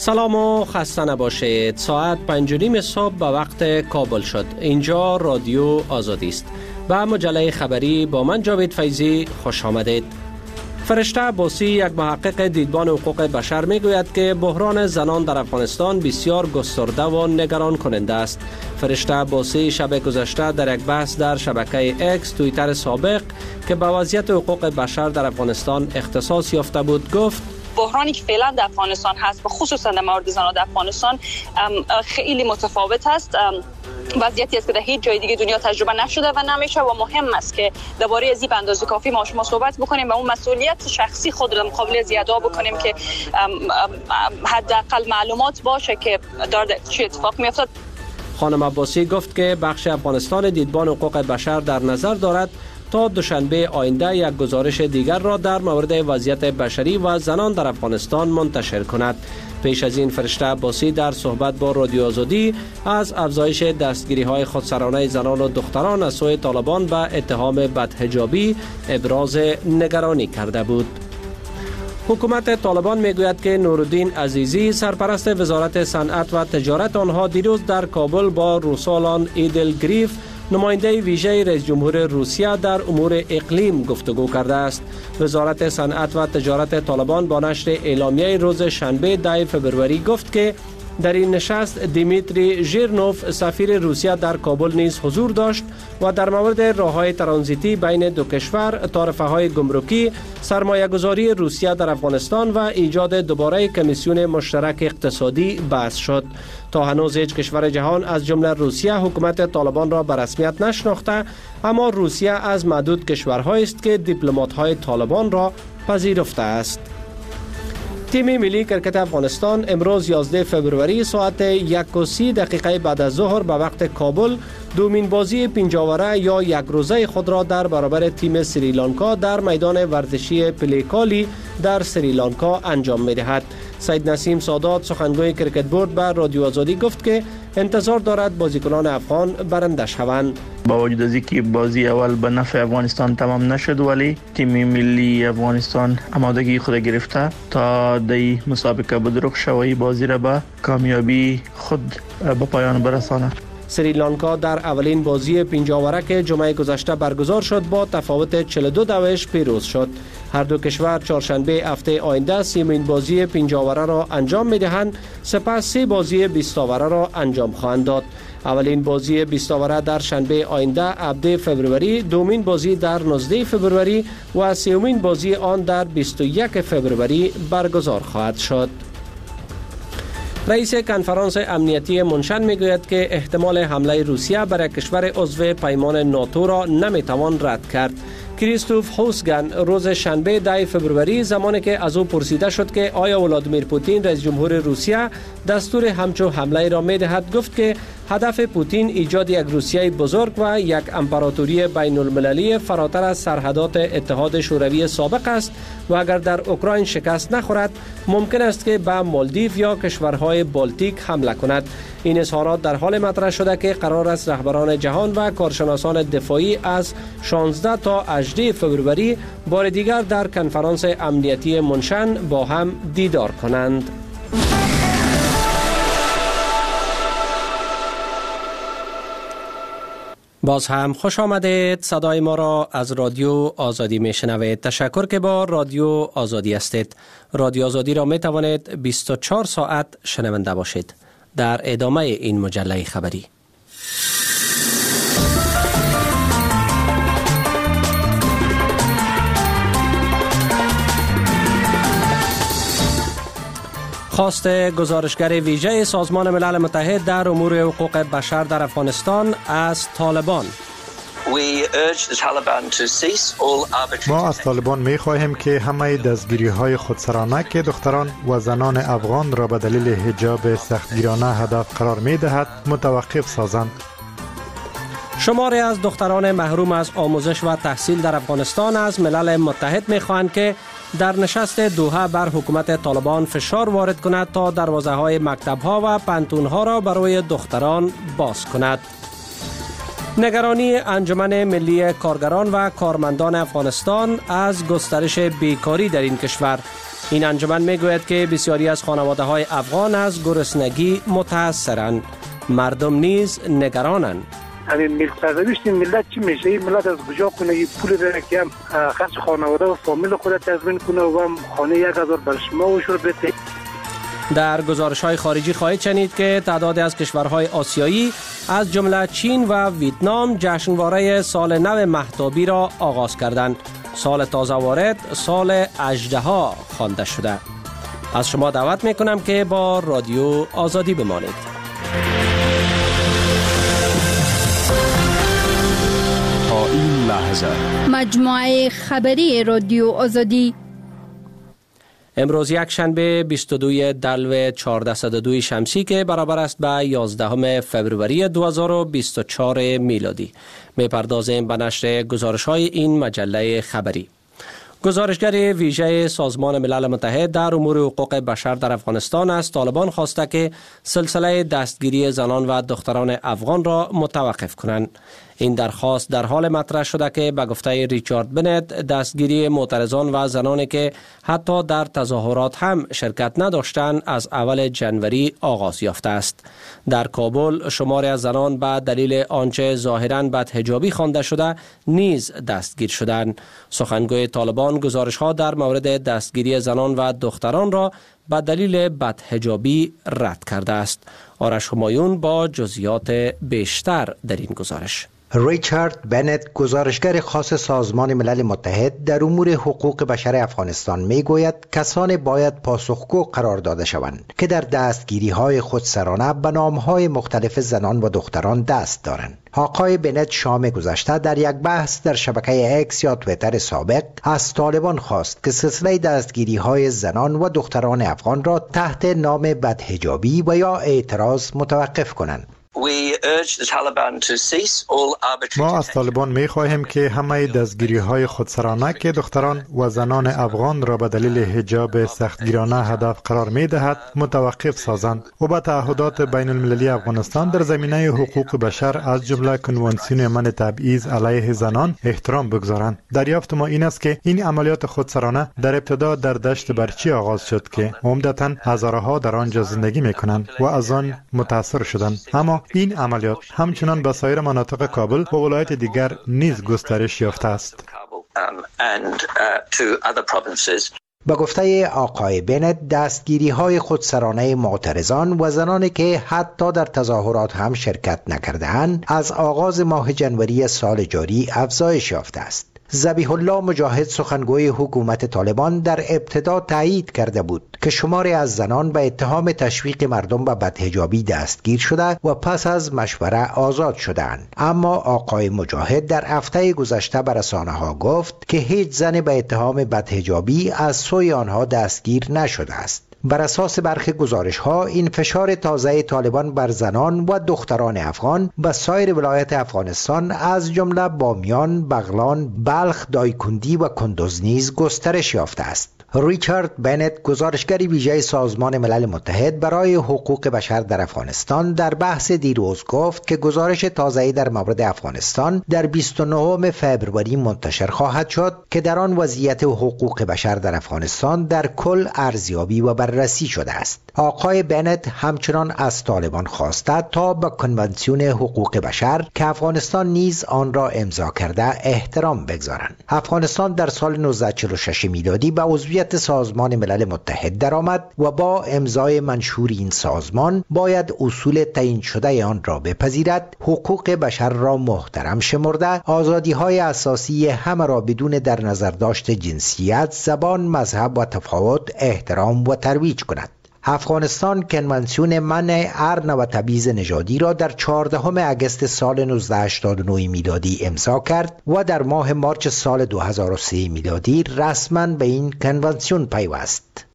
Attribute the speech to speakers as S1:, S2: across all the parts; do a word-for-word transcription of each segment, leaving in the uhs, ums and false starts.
S1: سلام و خسته نباشید. ساعت پنج و نیم صبح به وقت کابل شد. اینجا رادیو آزادی است. به مجله خبری با من جاوید فیضی خوش آمدید. فرشته عباسی، یک محقق دیدبان حقوق بشر، میگوید که بحران زنان در افغانستان بسیار گسترده و نگران کننده است. فرشته عباسی شب گذشته در یک بحث در شبکه اکس توییتر سابق که به وضعیت حقوق بشر در افغانستان اختصاص یافته بود گفت:
S2: بحرانی که فعلا در افغانستان هست و خصوصا در مورد زنان در افغانستان خیلی متفاوت است. وضعیتی است که در هیچ جای دیگه دنیا تجربه نشده و نمیشه و مهم است که درباره از این به اندازه کافی ما شما صحبت بکنیم و اون مسئولیت شخصی خود را مقابل از ادا بکنیم که حداقل معلومات باشه که داره چه اتفاق میافتد.
S1: خانم عباسی گفت که بخش افغانستان دیدبان حقوق بشر در نظر دارد تا دوشنبه آینده یک گزارش دیگر را در مورد وضعیت بشری و زنان در افغانستان منتشر کند. پیش از این فرشته عباسی در صحبت با رادیو آزادی از افزایش دستگیری های خودسرانه زنان و دختران از سوی طالبان به اتهام بدحجابی ابراز نگرانی کرده بود. حکومت طالبان میگوید که نورالدین عزیزی، سرپرست وزارت صنعت و تجارت آنها، دیروز در کابل با روسالان ایدلگریف، نماینده ویژه رئیس جمهور روسیه در امور اقلیم، گفتگو کرده است. وزارت صنعت و تجارت طالبان با نشر اعلامیه روز شنبه ده فوریه گفت که در این نشست دیمیتری ژیرنوف، سفیر روسیه در کابل نیز حضور داشت و در مورد راههای ترانزیتی بین دو کشور، تعرفه های گمرکی، سرمایه گذاری روسیه در افغانستان و ایجاد دوباره کمیسیون مشترک اقتصادی بحث شد. تا هنوز هیچ کشور جهان از جمله روسیه حکومت طالبان را به رسمیت نشناخته، اما روسیه از معدود کشورهایی است که دیپلمات‌های طالبان را پذیرفته است. تیم ملی کرکت افغانستان امروز یازده فوریه ساعت یک و سی دقیقه بعد از ظهر به وقت کابل دومین بازی پنجاوره یا یک روزه خود را در برابر تیم سریلانکا در میدان ورزشی پلیکالی در سریلانکا انجام می دهد. سید نسیم سادات، سخنگوی کرکت بورد، به رادیو آزادی گفت که انتظار دارد بازیکنان افغان برنده شوند.
S3: با وجود از اینکه بازی اول به نفع افغانستان تمام نشد، ولی تیم ملی افغانستان آمادگی خود گرفته تا در مسابقه بزرگ شوی بازی را به کامیابی خود به پایان برساند.
S1: سریلانکا در اولین بازی پنجاوره که جمعه گذشته برگزار شد با تفاوت چهل و دو دوش پیروز شد. هر دو کشور چهارشنبه هفته آینده سیمین بازی پنجاوره را انجام می دهند، سپس سه بازی بیست آوره را انجام خواهند داد. اولین بازی بیست آوره در شنبه آینده هفده فوریه، دومین بازی در نوزده فوریه و سومین بازی آن در بیست و یک فوریه برگزار خواهد شد. رئیس کنفرانس امنیتی منشن میگوید که احتمال حمله روسیه بر کشور عضو پیمان ناتو را نمیتوان رد کرد. کریستوف هوسگن روز شنبه ده فوریه، زمانی که از او پرسیده شد که آیا ولادیمیر پوتین رئیس جمهور روسیه دستور همچون حمله را میدهد، گفت که هدف پوتین ایجاد یک روسیه بزرگ و یک امپراتوری بین المللی فراتر از سرحدات اتحاد شوروی سابق است و اگر در اوکراین شکست نخورد ممکن است که به مالدیو یا کشورهای بالتیک حمله کند. این اظهارات در حال مطرح شده که قرار است رهبران جهان و کارشناسان دفاعی از شانزده تا هجده فوریه بار دیگر در کنفرانس امنیتی منشن با هم دیدار کنند. باز هم خوش آمدید. صدای ما را از رادیو آزادی می شنوید. تشکر که با رادیو آزادی هستید. رادیو آزادی را می توانید بیست و چهار ساعت شنونده باشید. در ادامه این مجله خبری، خواست گزارشگر ویژه سازمان ملل متحد در امور حقوق بشر در افغانستان از طالبان.
S4: ما از طالبان می خواهیم که همه دستگیری های خودسرانه که دختران و زنان افغان را به دلیل حجاب سختگیرانه هدف قرار می دهد متوقف سازند.
S1: شماری از دختران محروم از آموزش و تحصیل در افغانستان از ملل متحد می خواهند که در نشست دوحه بر حکومت طالبان فشار وارد کند تا دروازه های مکتب ها و پانتون ها را برای دختران باز کند. نگرانی انجمن ملی کارگران و کارمندان افغانستان از گسترش بیکاری در این کشور. این انجمن میگوید که بسیاری از خانواده های افغان از گرسنگی متاثرند. مردم نیز نگرانند.
S5: همین ملت سرنوشت ملت چی میشه؟ این ملت از کجا کنه این پول را که هم خرج خانواده و فامیل خود تضمین کنه و هم خانه یک هزار بر شما و شروع بده.
S1: در گزارش های خارجی خواهید شنید که تعدادی از کشورهای آسیایی از جمله چین و ویتنام جشنواره سال نو مهتابی را آغاز کردند. سال تازه وارد سال اژدها خوانده شده. از شما دعوت میکنم که با رادیو آزادی بمانید.
S6: تا این لحظه
S7: مجموعه خبری رادیو آزادی
S1: امروز یک شنبه بیست و دو دلو چهارصد و دو شمسی که برابر است به یازده فوریه دو هزار و بیست و چهار میلادی. میپردازیم به نشر گزارش های این مجله خبری. گزارشگر ویژه سازمان ملل متحد در امور حقوق بشر در افغانستان از طالبان خواسته که سلسله دستگیری زنان و دختران افغان را متوقف کنند. این درخواست در حال مطرح شده که به گفته ریچارد بنت دستگیری معترضان و زنانی که حتی در تظاهرات هم شرکت نداشتند از اول جنوری آغاز یافته است. در کابل شماری از زنان به دلیل آنچه ظاهراً بدحجابی خوانده شده نیز دستگیر شدند. سخنگوی طالبان گزارش ها در مورد دستگیری زنان و دختران را به دلیل بدحجابی رد کرده است. آرش همایون با جزئیات بیشتر در این گزارش.
S8: ریچارد بنت گزارشگر خاص سازمان ملل متحد در امور حقوق بشر افغانستان می گوید کسان باید پاسخگو قرار داده شوند که در دستگیری های خودسرانه به نام های مختلف زنان و دختران دست دارند. آقای بنت شام گذشته در یک بحث در شبکه اکس یا تویتر سابق از طالبان خواست که سلسله دستگیری های زنان و دختران افغان را تحت نام بدحجابی و یا اعتراض متوقف کنند.
S4: ما از طالبان می خواهیم که همه دستگیری های خودسرانه که دختران و زنان افغان را به دلیل حجاب سختگیرانه هدف قرار می دهد متوقف سازند و به تعهدات بین المللی افغانستان در زمینه حقوق بشر از جمله کنوانسیون من تبعیض علیه زنان احترام بگذارند. دریافت ما این است که این عملیات خودسرانه در ابتدا در دشت برچی آغاز شد که عمدتاً هزارها در آنجا زندگی می کنند و از آن متاثر شدند، اما این عملیات همچنان به سایر مناطق کابل و ولایت دیگر نیز گسترش یافته است.
S8: با گفته آقای بنت دستگیری های خودسرانه معترضان و زنانی که حتی در تظاهرات هم شرکت نکرده‌اند از آغاز ماه جنوری سال جاری افزایش یافته است. ذبیح الله مجاهد سخنگوی حکومت طالبان در ابتدا تایید کرده بود که شماری از زنان به اتهام تشویق مردم به بدحجابی دستگیر شده و پس از مشوره آزاد شدند. اما آقای مجاهد در هفته گذشته به رسانه‌ها گفت که هیچ زن به اتهام بدحجابی از سوی آنها دستگیر نشده است. بر اساس برخی گزارش‌ها این فشار تازه طالبان بر زنان و دختران افغان به سایر ولایت افغانستان از جمله بامیان، بغلان، بلخ، دایکندی و کندوز نیز گسترش یافته است. ریچارد بنت گزارشگر ویژه سازمان ملل متحد برای حقوق بشر در افغانستان در بحث دیروز گفت که گزارش تازه‌ای در مورد افغانستان در بیست و نهم فوریه منتشر خواهد شد که در آن وضعیت حقوق بشر در افغانستان در کل ارزیابی و بررسی شده است. آقای بنت همچنان از طالبان خواسته تا به کنوانسیون حقوق بشر که افغانستان نیز آن را امضا کرده احترام بگذارند. افغانستان در سال نوزده چهل و شش میلادی به عضویت سازمان ملل متحد درآمد و با امضای منشور این سازمان باید اصول تعیین شده آن را بپذیرد، حقوق بشر را محترم شمرده، آزادی‌های اساسی همه را بدون در نظر داشت جنسیت، زبان، مذهب و تفاوت احترام و ترویج کند. افغانستان کنوانسیون منع ارن و تبعیض نژادی را در چهاردهم اگست سال نوزده هشتاد و نه میلادی امضا کرد و در ماه مارچ سال دو هزار و سه میلادی رسما به این کنوانسیون پیوست.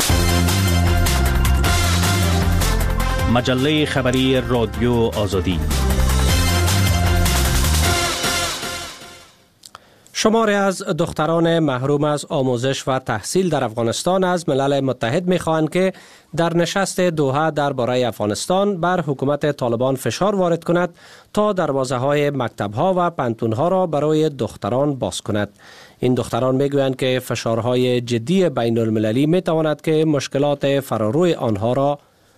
S6: مجله خبری رادیو آزادی.
S1: شماری از دختران محروم از آموزش و تحصیل در افغانستان از ملل متحد می‌خواهند که در نشست دوحه درباره افغانستان بر حکومت طالبان فشار وارد کند تا دروازه‌های مکتب‌ها و پانتون‌ها را برای دختران باز کند. این دختران می‌گویند که فشارهای جدی بین المللی می‌تواند که مشکلات فراروی آنها را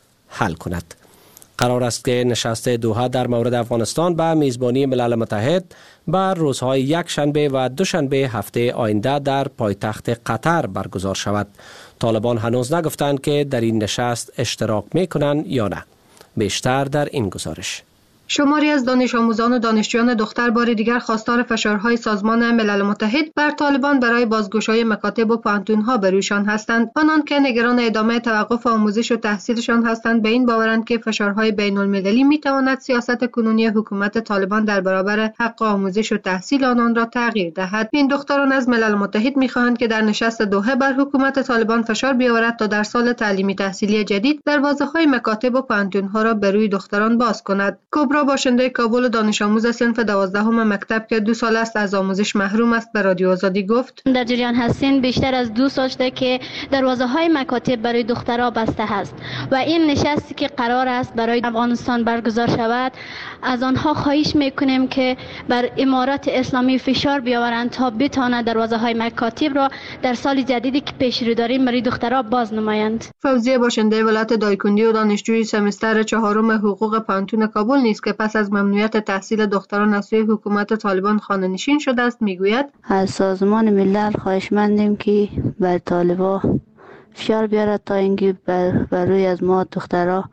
S1: حل کند. قرار است که نشست دوحه در مورد افغانستان به میزبانی ملل متحد بر روزهای یک شنبه و دوشنبه هفته آینده در پایتخت قطر برگزار شود. طالبان هنوز نگفتند که در این نشست اشتراک می‌کنند یا نه. بیشتر در این گزارش.
S9: شماری از دانش آموزان و دانشجویان دختر بار دیگر خواستار فشارهای سازمان ملل متحد بر طالبان برای بازگشایی مکاتب و پانتون‌ها بر رویشان هستند. آنان که نگران ادامه توقف آموزش و تحصیلشان هستند به این باورند که فشارهای بین المللی میتواند سیاست کنونی حکومت طالبان در برابر حق آموزش و تحصیل آنان را تغییر دهد. این دختران از ملل متحد میخواهند که در نشست دوحه بر حکومت طالبان فشار بیاورد تا در سال تعلیمی تحصیلی جدید دروازه‌های مکاتب و پانتون‌ها را بر روی دختران باز کند. کبرا باشنده کابل دانش آموز صنف دوازدهم مکتب که دو سال است از آموزش محروم است به رادیو آزادی گفت:
S10: در جریان هستیم بیشتر از دو سال شده که دروازه های مکاتب برای دخترها بسته است و این نشستی که قرار است برای افغانستان برگزار شود از آنها خواهش میکنیم که بر امارات اسلامی فشار بیاورند تا بتواند دروازه های مکاتب را در سال جدیدی که پیش رو داریم برای دخترها باز نمایند.
S9: فوزیه باشنده ولایت دایکندی و دانشجوی سمستر چهارم حقوق پانتون کابل نیز که پس از ممنوعیت تحصیل دختران از سوی حکومت طالبان خانه‌نشین شده است میگوید:
S11: از سازمان ملل خواهشمندیم که بر طالبان فشار بیارد تا اینکه بر, بر روی از ما دخترها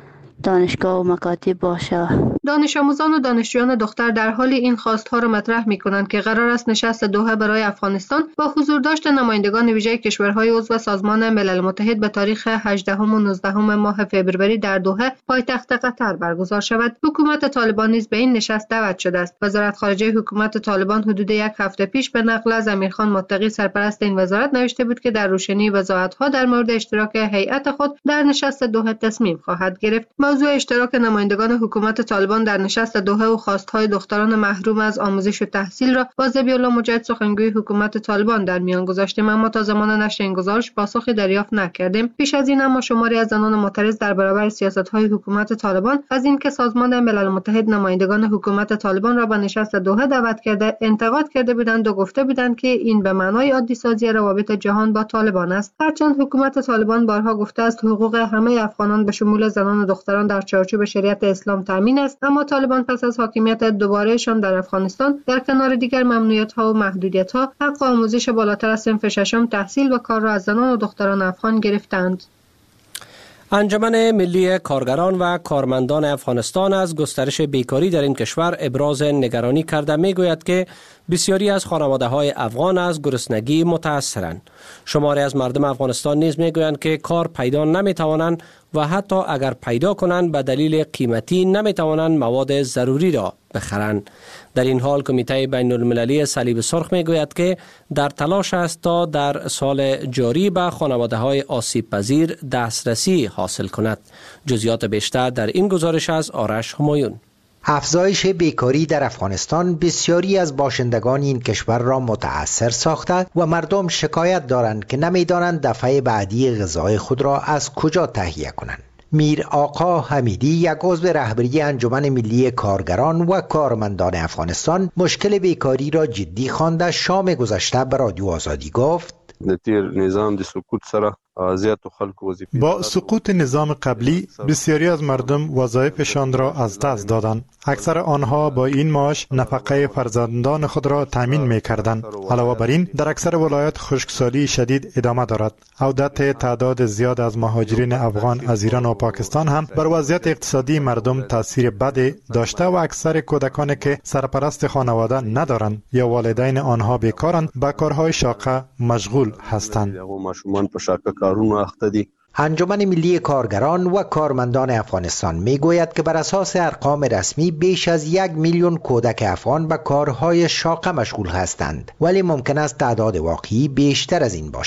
S11: دانشگاه و مکاتب باشه.
S9: دانش آموزان و دانشجویان دختر در حال این خواستها را مطرح می کنند که قرار است نشست دوحه برای افغانستان با حضور داشت نمایندگان ویژه کشورهای عضو سازمان ملل متحد به تاریخ هجدهم و نوزدهم ماه فوریه در دوحه پایتخت قطر برگزار شود. حکومت طالبان نیز به این نشست دعوت شده است. وزارت خارجه حکومت طالبان حدود یک هفته پیش به نقل از امیرخان متقی سرپرست این وزارت نوشته بود که در روشنی وضاحت‌ها در مورد اشتراک هیئت خود در نشست دوحه تصمیم خواهد گرفت. موضوع اشتراک نمایندگان حکومت طالبان در نشست دوحه و خواستهای دختران محروم از آموزش و تحصیل را با ذبیح‌الله مجاهد سخنگوی حکومت طالبان در میان گذاشتیم، اما تا زمان نشر این گزارش پاسخی دریافت نکردیم. پیش از این اما شماری از زنان معترض در برابر سیاست‌های حکومت طالبان از اینکه سازمان ملل متحد نمایندگان حکومت طالبان را به نشست دوحه دعوت کرده انتقاد کرده بودند و گفته بودند که این به معنای عادی سازی روابط جهان با طالبان است. هرچند حکومت طالبان بارها گفته است حقوق همه افغانان به شمول زنان و دختران در چارچوب شریعت اسلام تامین است، اما طالبان پس از حاکمیت دوبارهشان در افغانستان در کنار دیگر ممنوعیت‌ها و محدودیت‌ها حق آموزش بالاتر از صنف ششم تحصیل و کار را از زنان و دختران افغان گرفتند.
S1: انجمن ملی کارگران و کارمندان افغانستان از گسترش بیکاری در این کشور ابراز نگرانی کرده میگوید که بسیاری از خانواده‌های افغان از گرسنگی متأثرند. شماری از مردم افغانستان نیز میگویند که کار پیدا نمیتوانند و حتی اگر پیدا کنند به دلیل قیمتی نمیتوانند مواد ضروری را بخرند. در این حال کمیته بین المللی صلیب سرخ میگوید که در تلاش است تا در سال جاری به خانواده‌های آسیب پذیر دسترسی حاصل کند. جزئیات بیشتر در این گزارش از آرش همایون.
S8: افزایش بیکاری در افغانستان بسیاری از باشندگان این کشور را متأثر ساخته و مردم شکایت دارند که نمی‌دانند دفعه بعدی غذای خود را از کجا تهیه کنند. میر آقا حمیدی، یک عضو رهبری انجمن ملی کارگران و کارمندان افغانستان، مشکل بیکاری را جدی خوانده شام گذشته به رادیو آزادی گفت:
S12: نظام د سقوط سره
S4: با سقوط نظام قبلی بسیاری از مردم وظایفشان را از دست دادند. اکثر آنها با این معاش نفقه فرزندان خود را تامین می‌کردند. علاوه بر این در اکثر ولایات خشکسالی شدید ادامه دارد. عودت تعداد زیاد از مهاجرین افغان از ایران و پاکستان هم بر وضعیت اقتصادی مردم تاثیر بد داشته و اکثر کودکانی که سرپرست خانواده ندارند یا والدین آنها بیکارند به کارهای شاقه مشغول هستند.
S8: انجمن ملی کارگران و کارمندان افغانستان میگوید که بر اساس ارقام رسمی بیش از یک میلیون کودک افغان به کارهای شاقه مشغول هستند، ولی ممکن است تعداد واقعی بیشتر از این باشد.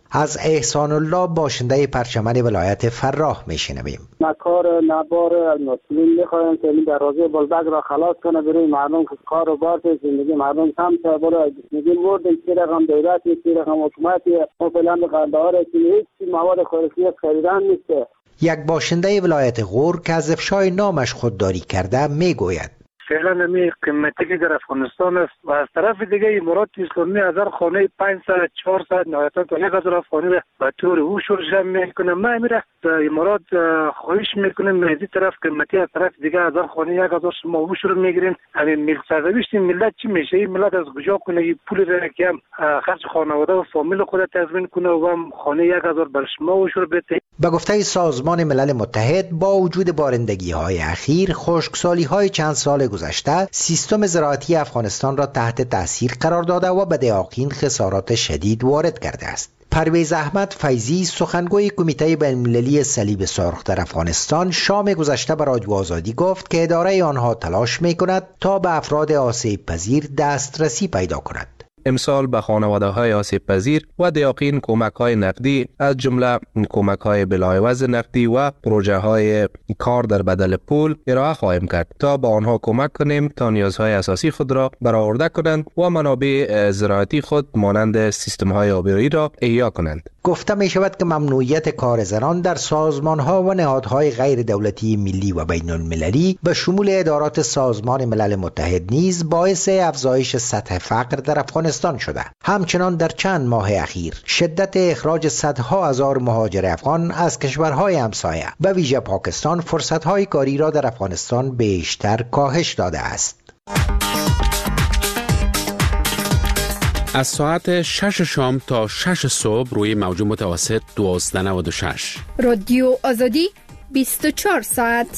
S8: از احسان الله باشنده پرچمن ولایت فراه میشنویم.
S13: نکار نبار مسئولین میخوایم که این دروازه بلبک را خلاص کنه برای مردم که کار و بار زندگی مردم کم شه. برای زندگی مردن چی رقم دولتی چی رقم حکومتی و فلان قرارداد که هیچ مواد خوراکی خریدن نیست.
S8: یک باشنده ولایت غور که از افشای نامش خودداری کرده میگوید
S5: فعلا نمی قیمتی که در افغانستان است و از طرف دیگه امارات اسلامی هزار خانه پانصد چهارصد نهایتا تا یک هزار خانه به طور او شروع میکنه. ما میره امارات خواهش میکنیم از این طرف قیمتی از طرف دیگه هزار خانه یک هزار شما او شروع میگیرین. همین ملت سرنوشت ملت چی میشه؟ این ملت از کجا کنه این پول را که هم خرج خانواده و فامیل خود تضمین کنه و هم خانه یک هزار بر شما او شروع بده.
S8: به گفته سازمان ملل متحد با وجود بارندگی های اخیر، خشکسالی های چند سال گذشته سیستم زراعتی افغانستان را تحت تاثیر قرار داده و به دیاقین خسارات شدید وارد کرده است. پرویز احمد فیضی سخنگوی کمیته بین‌المللی صلیب سرخ در افغانستان شام گذشته به رادیو آزادی گفت که اداره آنها تلاش می‌کند تا به افراد آسیب پذیر دسترسی پیدا کند.
S14: امسال به خانواده‌های آسیب پذیر و دیاقین کمک‌های نقدی از جمله کمک‌های بلایوز نقدی و پروژه‌های کار در بدل پول ارائه خواهیم کرد تا به آنها کمک کنیم تا نیازهای اساسی خود را برآورده کنند و منابع زراعتی خود مانند سیستم‌های آبیاری را احیا کنند.
S8: گفته می شود که ممنوعیت کار زنان در سازمان‌ها و نهادهای غیر دولتی ملی و بین المللی به شمول ادارات سازمان ملل متحد نیز باعث افزایش سطح فقر در افغانستان شده. همچنان در چند ماه اخیر شدت اخراج صدها هزار مهاجر افغان از کشورهای همسایه و ویژه پاکستان فرصت‌های کاری را در افغانستان بیشتر کاهش داده است.
S15: از ساعت شش شام تا شش صبح روی موج متوسط دوازده نود و شش.
S7: رادیو آزادی بیست و چهار ساعت.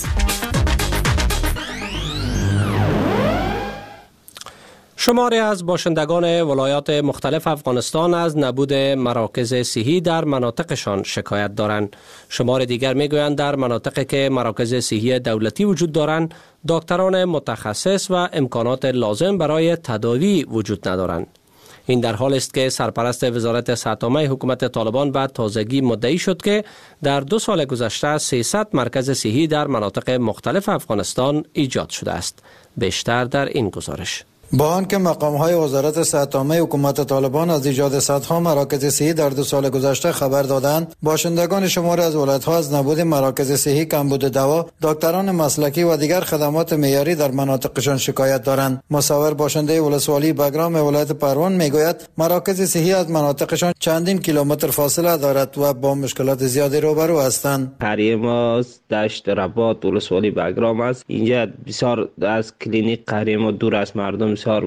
S1: شماری از باشندگان ولایات مختلف افغانستان از نبود مراکز صحی در مناطقشان شکایت دارند. شمار دیگر میگویند در مناطقی که مراکز صحی دولتی وجود دارند، دکتران متخصص و امکانات لازم برای تداوی وجود ندارند. این در حال است که سرپرست وزارت صحت عامه حکومت طالبان به تازگی مدعی شد که در دو سال گذشته سیصد مرکز صحی در مناطق مختلف افغانستان ایجاد شده است. بیشتر در این گزارش.
S16: با آنکه مقام‌های وزارت صحت عامه حکومت طالبان از ایجاد صدها مراکز صحی در دو سال گذشته خبر دادند، باشندگان شماری از ولایت‌ها از نبود مراکز صحی، کمبود دوا، دکتران مسلکی و دیگر خدمات معیاری در مناطقشان شکایت دارند. مصور باشنده ولسوالی بگرام ولایت پروان میگوید مراکز صحی از مناطقشان چندین کیلومتر فاصله دارد و با مشکلات زیادی روبرو هستند.
S17: قریه ما دشت رباط ولسوالی بگرام است. اینجا بسیار از کلینیک قریه ما دور از مردم، بسیار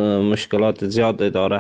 S17: مشکلات زیاد داره.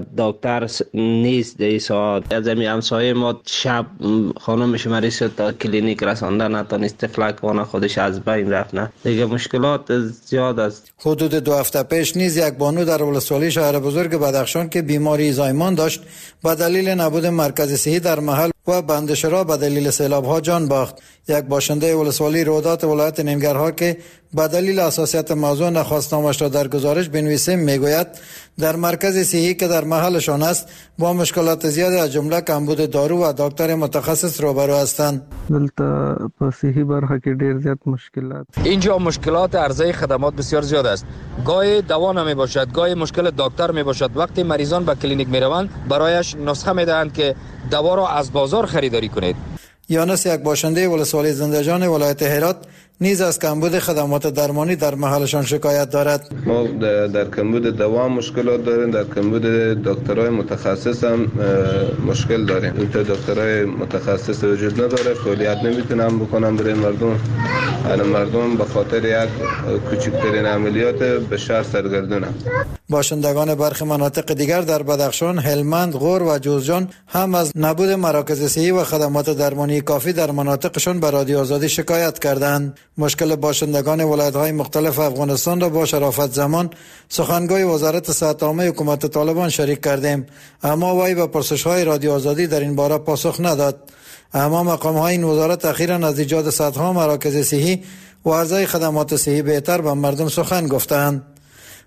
S17: دکتر نیست در ساعت. از این همسایه ما شب خانمش مریض شد تا کلینیک رسانده نتونست، فلک وانه خودش از بین رفت. نه دیگه مشکلات زیاد است.
S16: حدود دو هفته پیش نیز یک بانو در ولسوالی شهر بزرگ بدخشان که بیماری زایمان داشت به دلیل نبود مرکز صحی در محل و بندشرا به دلیل سیلاب‌ها جان باخت. یک باشنده ولسوالی رودات ولایت نیمگرها که به دلیل حساسیت موضوع نخواستنامش را در گزارش بنویسیم میگوید در مرکز صحی که در محلشان است با مشکلات زیادی از جمله کمبود دارو و دکتر متخصص روبرو هستند.
S18: دلته په صحی برخه کې ډیر زیات مشکلات.
S19: اینجا مشکلات عرضه خدمات بسیار زیاد است. گاهی دوا نمی باشد، گاهی مشکل دکتر می باشد. وقتی مریضان به کلینیک می روند برایش نسخه می دهند که دوا را از بازار خریداری کنید.
S16: یانس یک باشنده ولسوالی زنده‌جان ولایت هرات نیز از کمبود خدمات درمانی در محلشان شکایت دارد.
S12: ما در کمبود دوا مشکلات داریم، در کمبود دکترای متخصص هم مشکل داریم. تا دکترای متخصص وجود نداره، فعالیت نمیتونن بکنن برای مردم. الان مردم به خاطر یک کوچکترین عملیات به شهر سرگردونن.
S16: باشندگان برخی مناطق دیگر در بدخشان، هلمند، غور و جوزجان هم از نبود مراکز صحی و خدمات درمانی کافی در مناطقشان به رادیو آزادی شکایت کردند. مشکل باشندگان ولایت‌های مختلف افغانستان را با شرافت زمان سخنگوی وزارت صحت عامه حکومت طالبان شریک کردیم، اما وی به پرسش‌های رادیو آزادی در این باره پاسخ نداد. اما مقام‌های این وزارت اخیراً از ایجاد صدها مراکز صحی و عرضه خدمات صحی بهتر به مردم سخن گفتند.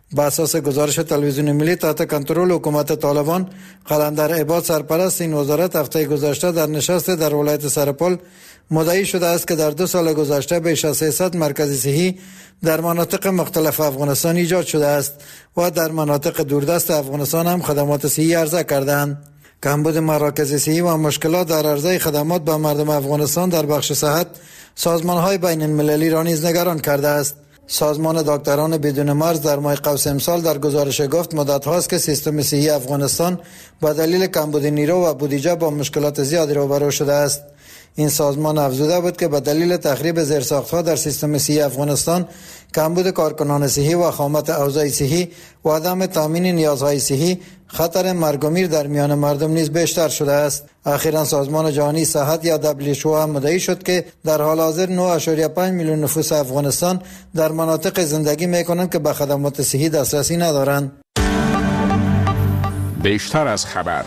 S16: با اساس گزارش تلویزیون ملی تحت کنترل حکومت طالبان، قلندر عباد سرپرست این وزارت هفته گذشته در نشست در ولایت سرپل مدعی شده است که در دو سال گذشته بیش از سیصد مرکز صحی در مناطق مختلف افغانستان ایجاد شده است و در مناطق دوردست افغانستان هم خدمات صحی عرضه کردند. کمبود مراکز صحی و مشکلات در عرضه خدمات به مردم افغانستان در بخش صحت سازمان‌های بین المللی را نیز نگران کرده است. سازمان دکتران بدون مرز در ماه قوس امسال در گزارش گفت مدت هاست که سیستم صحی افغانستان با دلیل کمبود نیرو و بودجه با مشکلات زیادی روبرو شده است. این سازمان افزوده بود که به دلیل تخریب زیرساخت‌ها در سیستم صحی افغانستان، کمبود کارکنان صحی و خامات اوضاع صحی و عدم تامین نیازهای صحی، خطر مرگ و میر در میان مردم نیز بیشتر شده است. اخیراً سازمان جهانی صحت یا دبلیو اچ او هم مدعی شد که در حال حاضر نه ممیز پنج میلیون نفوس افغانستان در مناطق زندگی می‌کنند که به خدمات صحی دسترسی ندارند.
S6: بیشتر از خبر.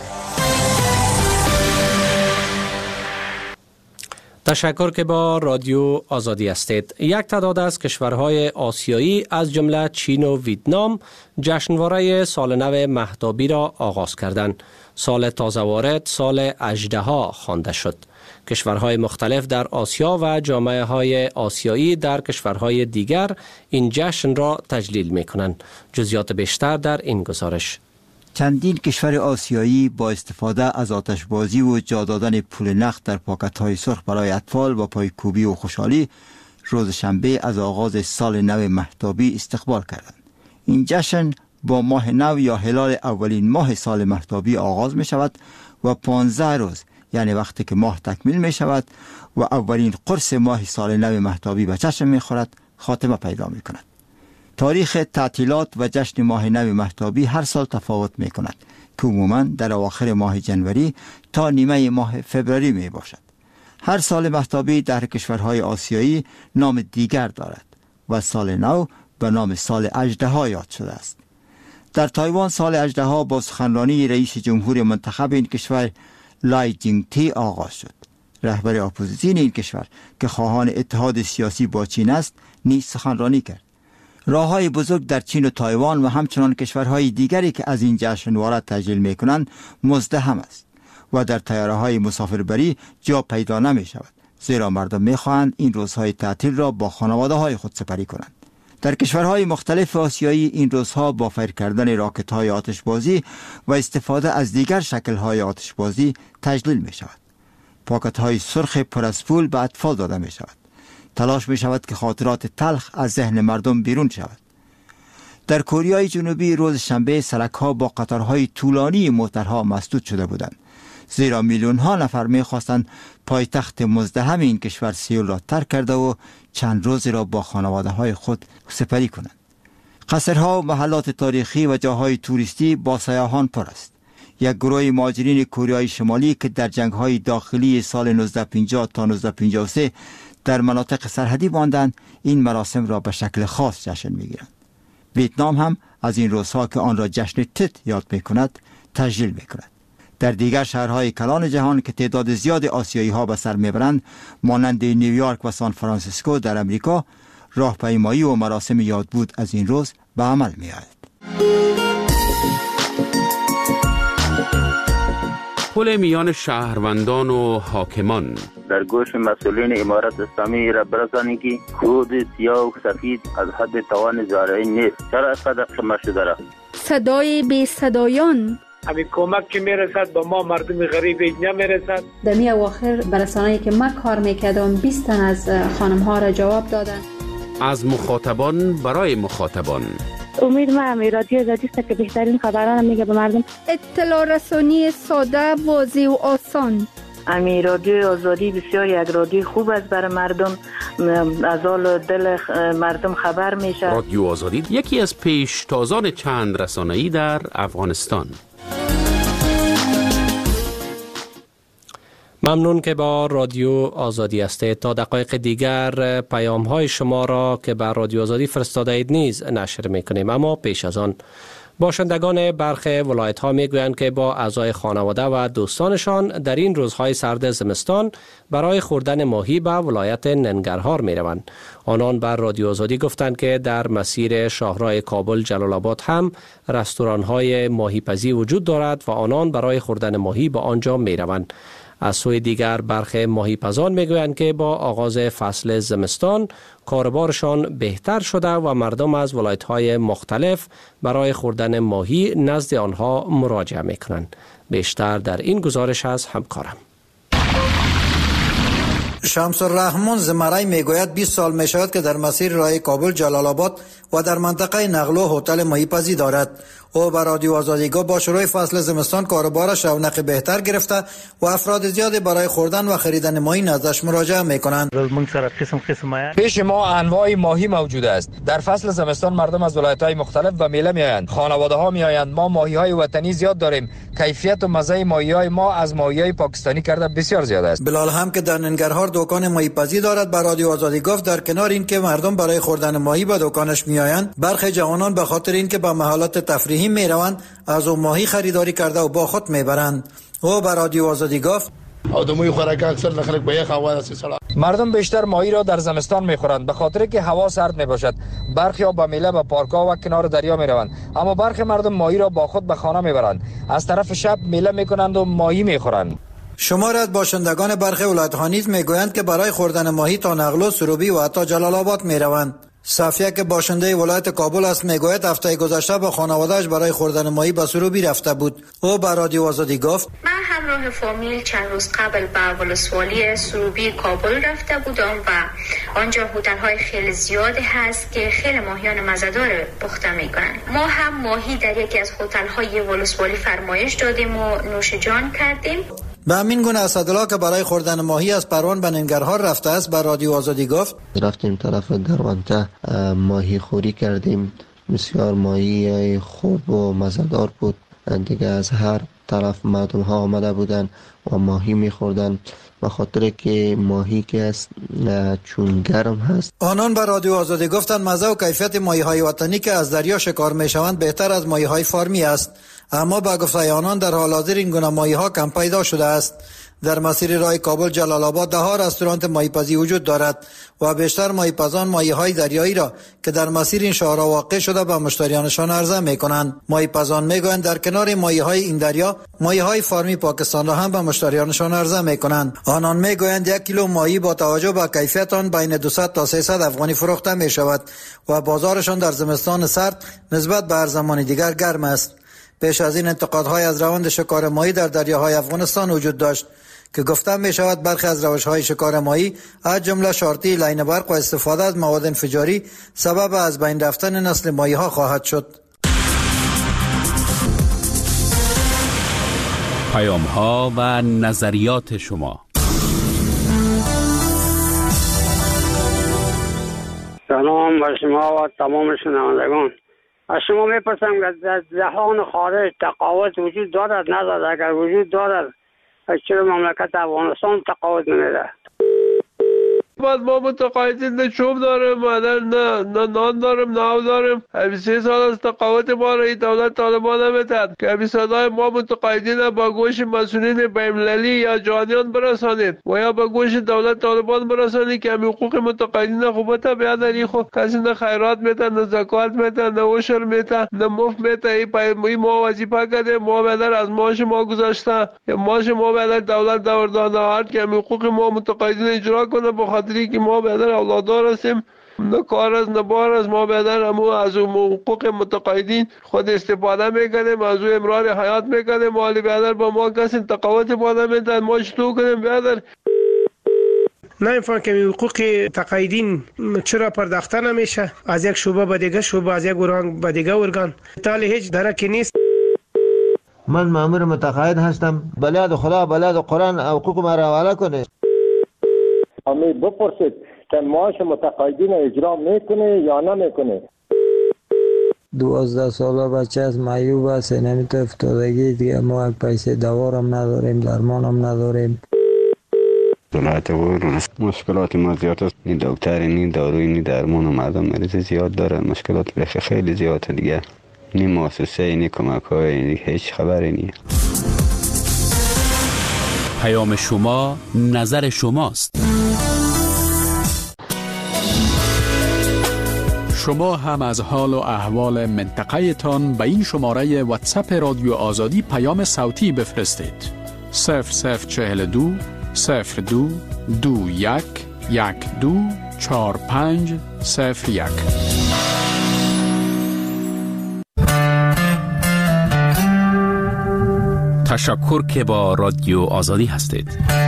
S1: تشکر که با رادیو آزادی هستید. یک تعداد از کشورهای آسیایی از جمله چین و ویتنام جشنواره سال نو مهتابی را آغاز کردند. سال تازه وارد سال اژدها خوانده شد. کشورهای مختلف در آسیا و جامعه های آسیایی در کشورهای دیگر این جشن را تجلیل می کنند. جزئیات بیشتر در این گزارش.
S20: چندین کشور آسیایی با استفاده از آتشبازی و جا دادن پول نقد در پاکت‌های سرخ برای اطفال و پایکوبی و خوشحالی روز شنبه از آغاز سال نو مهتابی استقبال کردند. این جشن با ماه نو یا هلال اولین ماه سال مهتابی آغاز می شود و پانزده روز یعنی وقتی که ماه تکمیل می شود و اولین قرص ماه سال نو مهتابی به چشم می خورد خاتمه پیدا می کند. تاریخ تعطیلات و جشن ماه نو مهتابی هر سال تفاوت می کند که عموماً در اواخر ماه جنوری تا نیمه ماه فوریه می باشد. هر سال مهتابی در کشورهای آسیایی نام دیگر دارد و سال نو به نام سال اژدها یاد شده است. در تایوان سال اژدها با سخنرانی رئیس جمهور منتخب این کشور لای جینگ تی آغاز شد. رهبر اپوزیسیون این کشور که خواهان اتحاد سیاسی با چین است نیز سخنرانی کرد. راههای بزرگ در چین و تایوان و همچنان کشورهای دیگری که از این جشنواره تجلیل می کنند مزدحم است و در طیاره‌های مسافربری جا پیدا نمی شود، زیرا مردم می خواهند این روزهای تعطیل را با خانواده های خود سپری کنند. در کشورهای مختلف آسیایی این روزها با فیر کردن راکت‌های آتشبازی و استفاده از دیگر شکل‌های آتشبازی تجلیل می شود. پاکت‌های سرخ پر از پول به اطفال داده می شود. تلاش می شود که خاطرات تلخ از ذهن مردم بیرون شود. در کره جنوبی روز شنبه سرک‌ها با قطارهای طولانی موترها مسدود شده بودند، زیرا میلیون ها نفر می خواستند پایتخت مزدحم این کشور سئول را ترک کرده و چند روزی را با خانواده های خود سپری کنند. قصرها و محلات تاریخی و جاهای توریستی با سیاحان پر است. یک گروه مهاجرین کره شمالی که در جنگ‌های داخلی سال نوزده پنجاه تا نوزده پنجاه و سه در مناطق سرحدی ماندند، این مراسم را به شکل خاص جشن می‌گیرند. ویتنام هم از این روزها که آن را جشن تت یاد می‌کند تجلیل می‌کند. در دیگر شهرهای کلان جهان که تعداد زیاد آسیایی‌ها به سر می‌برند، مانند نیویورک و سان فرانسیسکو در امریکا، راهپیمایی و مراسم یادبود از این روز به عمل می‌آید.
S15: پل میان شهروندان و حاکمان
S21: در گوش مسئولین امارت اسلامی را برسانید که خود سیاه و سفید از حد توان زارعی نیست. چرا اینقدر خمه شده را؟
S7: صدای بی صدایان،
S5: همین کمک که میرسد به ما مردم غریب نمیرسد.
S22: در می اواخر برسانه‌ای که ما کار میکردم بیست تن از خانم ها را جواب دادن.
S15: از مخاطبان برای مخاطبان.
S23: امید ما همی رادیو آزادی است که بهترین خبران میگه به مردم.
S7: اطلاع رسانی ساده، واضح و آسان.
S23: امی رادیو آزادی بسیار یک رادیو خوب است برای مردم، از حال دل مردم خبر میشه.
S15: رادیو آزادی یکی از پیشتازان چند رسانه‌ای در افغانستان.
S1: ممنون که با رادیو آزادی هستید. تا دقایق دیگر پیام های شما را که بر رادیو آزادی فرستاده اید نیز نشر میکنیم، اما پیش از آن باشندگان برخی ولایت ها می گویند که با اعضای خانواده و دوستانشان در این روزهای سرد زمستان برای خوردن ماهی به ولایت ننگرهار می روند. آنان بر رادیو آزادی گفتند که در مسیر شاهراه کابل جلال آباد هم رستوران های ماهی پزی وجود دارد و آنان برای خوردن ماهی به آنجا می روند. از سوی دیگر برخی ماهی پزان می گویند که با آغاز فصل زمستان کاربارشان بهتر شده و مردم از ولایت های مختلف برای خوردن ماهی نزد آنها مراجعه می کنند. بیشتر در این گزارش از همکارم.
S16: شمس الرحمن زمرای میگوید بیست سال می شود که در مسیر راه کابل جلال آباد و در منطقه نقلو هتل ماهی پزی دارد. او بر رادیو آزادی گفت با شروع فصل زمستان کاربارش رونق بهتر گرفته و افراد زیادی برای خوردن و خریدن ماهی نزدش مراجعه میکنند.
S19: پیش ما انواع ماهی موجود است. در فصل زمستان مردم از ولایت‌های مختلف به میله میآیند. خانواده‌ها میآیند. ما ماهی‌های وطنی زیاد داریم. کیفیت و مزه ماهی‌های ما از ماهی‌های پاکستانی کرده بسیار زیاد است.
S16: بلال هم که در ننگرهار دکان ماهی پزی دارد بر رادیو آزادی گفت در کنار این که مردم برای خوردن ماهی به دکانش میآیند، برخی جوانان به خاطر اینکه به محلات تفریحی میروند از او ماهی خریداری کرده و با خود میبرند. او بر رادیو آزادی گفت
S2: آدمای خوراک اکثر نخلق به یک هوا است سړه.
S19: مردم بیشتر ماهی را در زمستان میخورند به خاطر که هوا سرد میباشد. برخی ها به میله به پارک‌ها و کنار دریا میروند، اما برخی مردم ماهی را با خود به خانه میبرند. از طرف شب میله میکنند و ماهی میخورند.
S16: شمار از باشندگان برخی ولایت‌ها نیز میگویند که برای خوردن ماهی تا نقلو، سروبی و حتی جلال آباد میروند. صفیه که باشنده ولایت کابل است میگوید هفته گذشته با خانواده‌اش برای خوردن ماهی به سروبی رفته بود. او بر رادیو آزادی گفت
S3: من همراه فامیل چند روز قبل به ولسوالی سروبی کابل رفته بودم و آنجا هتل‌های خیلی زیادی هست که خیلی ماهیان مزه‌دار پخته میکنند. ما هم ماهی در یکی از هتل‌های ولسوالی فرمایش دادیم و نوش جان کردیم.
S16: به همین گونه اسدالله که برای خوردن ماهی از پروان به ننگرهار رفته است بر رادیو آزادی گفت
S10: رفتیم طرف دروانته ماهی خوری کردیم. بسیار ماهی خوب و مزه‌دار بود. دیگه از هر طرف مردم ها آمده بودن و ماهی میخوردن به خاطر که ماهی که است چون گرم هست.
S16: آنان بر رادیو آزادی گفتند مزه و کیفیت ماهی های وطنی که از دریا شکار میشوند بهتر از ماهی های فارمی است، اما با گفته آنان در حال حاضر این گونه ماهی ها کم پیدا شده است. در مسیر راه کابل جلال آباد ده ها رستوران ماهی پزی وجود دارد و بیشتر ماهی پزان ماهی های دریایی را که در مسیر این شهرها واقع شده به مشتریانشان عرضه میکنند. ماهی پزان میگویند در کنار ماهی های این دریا ماهی های فارمی پاکستان را هم به مشتریانشان عرضه میکنند. آنان میگویند یک کیلو ماهی با توجه به کیفیت آن بین دویست تا سیصد افغانی فروخته می شود و بازارشان در زمستان سرد نسبت به هر زمان دیگر گرم است. پیش از این انتقادهای از روند شکار ماهی در دریاهای افغانستان وجود داشت که گفته می شود برخی از روش‌های شکار ماهی از جمله شارتی، لاین برق و استفاده از مواد انفجاری سبب از بین رفتن نسل ماهی‌ها خواهد شد.
S15: پیام‌ها و نظریات شما.
S24: سلام بر شما و تمام شنوندگان. از شما میپرسم که در جهان خارج تقاوت وجود دارد ندارد؟ اگر وجود دارد چرا مملکت افغانستان تقاوت نمیده؟
S25: بعد ما متقاعدین نه چوب داریم مادر نه نه نان داریم نه آب داریم. سه سال از تقاوت ما را دولت طالبان نمیتد که صدای ما متقاعدین با گوش مسئولین بین‌المللی یا جهانیان برسانید و یا با گوش دولت طالبان برسانید که حقوق متقاعدین خوبت بیادری خود کسی نه خیرات میتن نه زکات میتن نه عشر میتن نه مفت میتن. ای پای ما وظیفه کرده ما بدر از ماش ما گذاشته یا ماش ما بدر دولت دوردانه هر که حقوق ما متقاعدین اجرا کنه بخاطر که ما بدر اولادار هستیم نه کار از نه بار از ما بدر اما از حقوق متقاعدین خود استفاده میکنیم از او امرار حیات میکنیم مالی بدر با ما کسی تقاوت بالا میدن ما چطور کنیم بدر
S26: نمیفهم که حقوق تقاعدین چرا پرداخته نمیشه از یک شعبه به دیگه شعبه از یک ارگان به دیگه ارگان تالی هیچ درکی نیست.
S27: من مأمور متقاعد هستم بلاد خدا بلاد قرآن حقوق ما را حواله کنه.
S28: امی بپرسید که معاش متقاعدین اجرا میکنه یا نمیکنه.
S29: دوازده ساله بچه از معیوب است نمیتونه افتادگی دیگه ما یک پیسه دوارم نداریم درمانم نداریم.
S30: دولت و مشکلات ما زیاد است. نی دکتر نی داروی نی درمان و مردم مریض زیاد داره مشکلات بخی خیلی زیاده دیگه نی مؤسسه نی کمک های نی هیچ خبری نی.
S15: پیام شما نظر شماست. شما هم از حال و احوال منطقه تان به این شماره واتساپ رادیو آزادی پیام صوتی بفرستید. صفر صفر چهل دو صفر دو دو یک یک دو چهار پنج صفر یک. تشکر که با رادیو آزادی هستید.